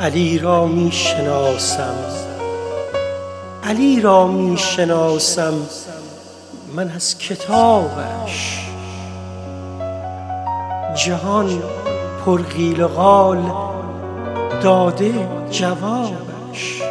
علی را می شناسم، علی را می شناسم من از کتابش. جهان پر قیل و قال داده جوابش.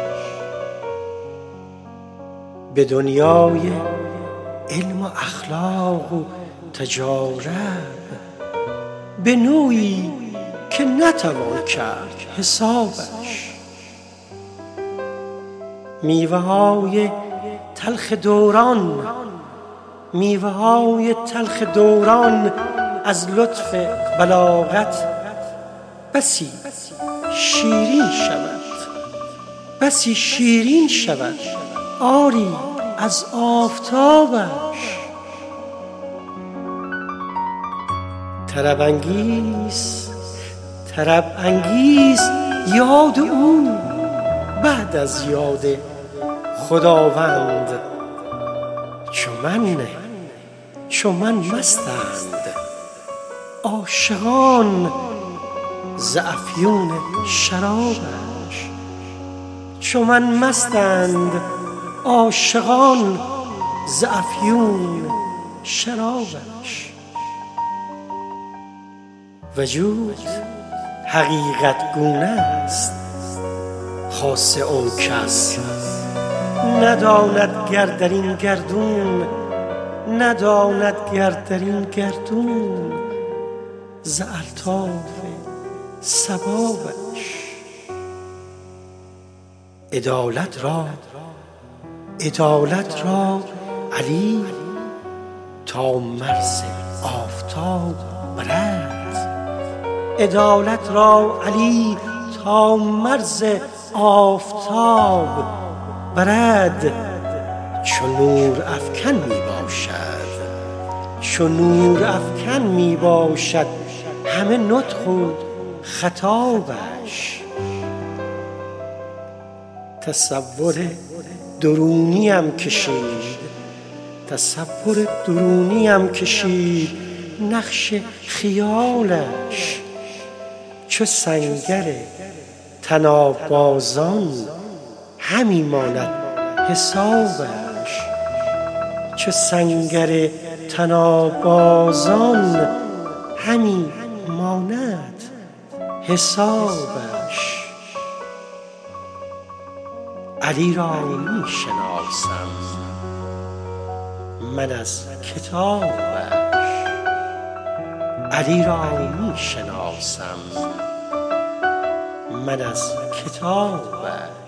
به دنیای علم و اخلاق و تجارب، به نوعی که نتوان کرد حسابش. میوه های تلخ دوران، میوه های تلخ دوران از لطف بلاغت بسی شیرین شود، بسی شیرین شود آری از آفتابش. طرب انگیز یاد او بعد از یاد خداوند. چو من مستند عاشقان ز افیون شرابش. چو من مستند عاشقان ز افیون شرابش. وجود حقیقت گونه است، خاصه اون کس نداند گر در این گردون، نداند گر در این گردون ز الطاف صبابش. عدالت را علی تا مرز آفتاب برد. عدالت را علی تا مرز آفتاب برد. چو نور افکن می باشد، چو نور افکن می باشد همه نطق و خطابش. تصور درونیم کشید، تصور درونیم کشید نقش خیالش. چو سنگر طناب بازان همی ماند حسابش. چو سنگر طناب بازان همی ماند حسابش. علی را می شناسم من از کتابش. علی را می شناسم من از کتابش.